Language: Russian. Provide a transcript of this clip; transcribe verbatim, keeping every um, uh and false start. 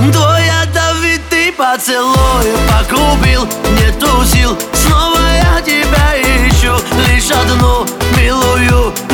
Твой ядовитый поцелуй погубил, нету сил. Снова я тебя ищу, лишь одну милую